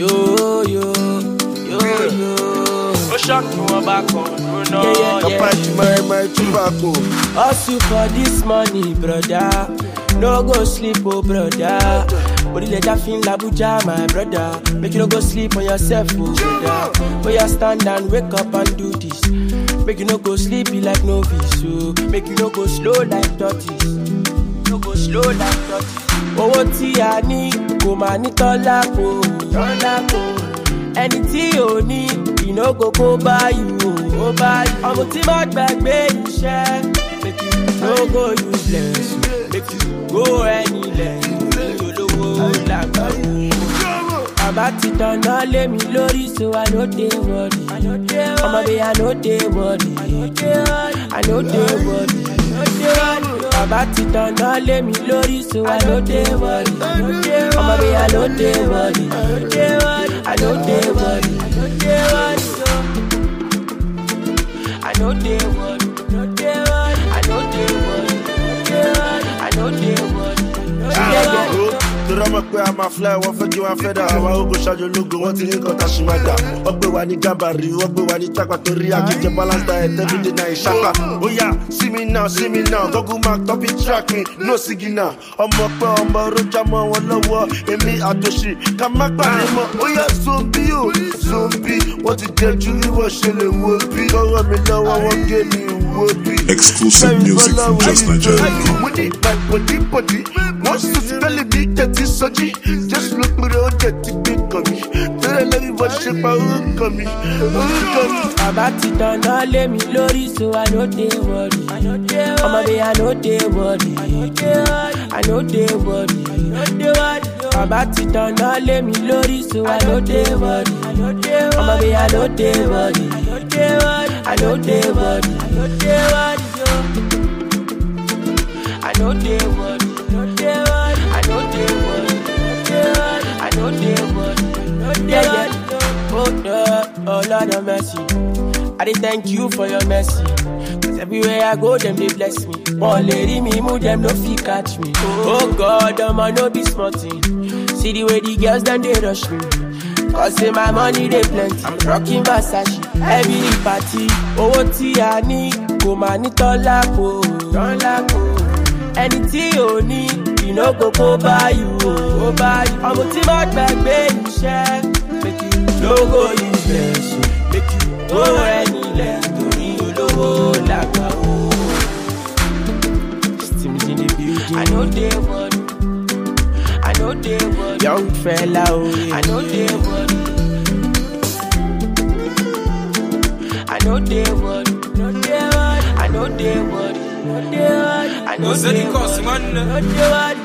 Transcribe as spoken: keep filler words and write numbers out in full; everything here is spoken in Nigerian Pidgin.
Yo, yo, yo, yo. Oh, shock me one back on. Oh, no, Yeah, yeah, yeah. yeah. my my tobacco. Hustle for this money, brother. No go sleep, oh brother. Body let that feel Abuja, my brother. Make you no go sleep on yourself, oh brother. But you stand and wake up and do this. Make you no go sleepy like novice, so make you no go slow like tortoise. No go slow like tortoise. Owó tí a ní kò máa ní tọ́lá kò tọ́lá kò. Ẹni tí ò ní ìná go kó báyìí o, ó báyìí. Ọmọ tí má gbàgbé iṣẹ́, make you no go useless, make you go anywhere. Olówó làgbàwò. Bàbá ti tanná lé mi lórí, so I no dey worry. Ọmọ mi I no dey worry. I no dey worry. Bàbá ti tanná lé mi lórí, so I no dey worry. Ọmọ mi I no dey worry. I no dey worry. I no dey worry. I no dey worry. I no dey worry. Tọ́rọ mọ̀ pé a máa fly, wọ́n fẹ́ kí wọ́n fẹ́ dà. Àwọn ogun ṣáájú ológun, wọ́n ti ní nǹkan tá a ṣì máa dà. Wọ́n gbé wa ní Gàbàrí, wọ́n gbé wa ní Tápà torí àjíjẹ balance diet everyday na ìṣàpá. Ó yá, see me now, see me now, Google Mark, top it track me, no signal. Ọmọ pẹ́ ọmọ rojà mọ́ wọn lọ́wọ́, èmi àtòṣì, ká má pàdé mọ́. Ó yá, zombie o, zombie, wọ́n ti jẹ́ ju wíwọ́ ṣe lè wo bí. Lọ́wọ́ mi lọ́wọ́, wọ́n gé mi wo bí. Exclusive music from just Nigeria dot com. We need my body, body. What's the telling me that it's such? Just look me around that to be coming. Tell everybody shape out coming. Bàbá ti tanná lé mi lórí, so I no dey worry. Ọmọ mi I no dey worry. I no dey worry. Bàbá ti tanná lé mi lórí, so I no dey worry. Ọmọ mi I no dey worry. I no dey worry. I no dey worry. I no dey worry. I no dey worry. Yeah, yeah. Oh, no, oh Lord of mercy. I dey thank you for your mercy. Cause everywhere I go, them they bless me. One lady me move, them no fit catch me. Oh God, them I no be smart thing. See the way the girls them they rush me. Cause say my money they plenty. I'm rocking Versace every party. Owó tí a ní kò máa ní tọ́lá kò tọ́lá kò. Ẹni tí ò ní ìná go kó báyìí o, ó báyìí. Ọmọ tí má gbàgbé iṣẹ́, make you no go useless, make you go anywhere torí olówó làgbàwò. Still in the building. I no dey worry. I no dey worry. Young fella, oh yeah. I no dey worry. I no dey worry. I no dey worry. I no dey worry. I no dey worry.